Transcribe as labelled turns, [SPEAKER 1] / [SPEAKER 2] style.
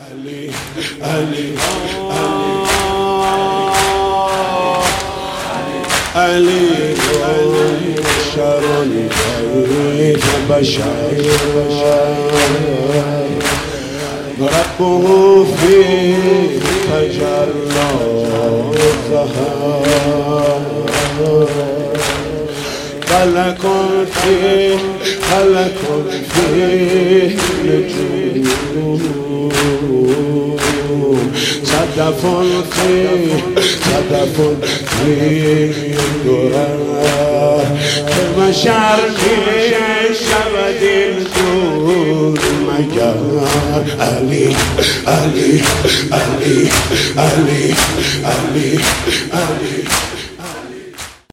[SPEAKER 1] علي علي علي بشر بيت بشر ربه فيه تجلى الظهر فلك فيه نجوم صدف فيه درر كمشر في شبد الدور مجار علي علي علي علي علي علي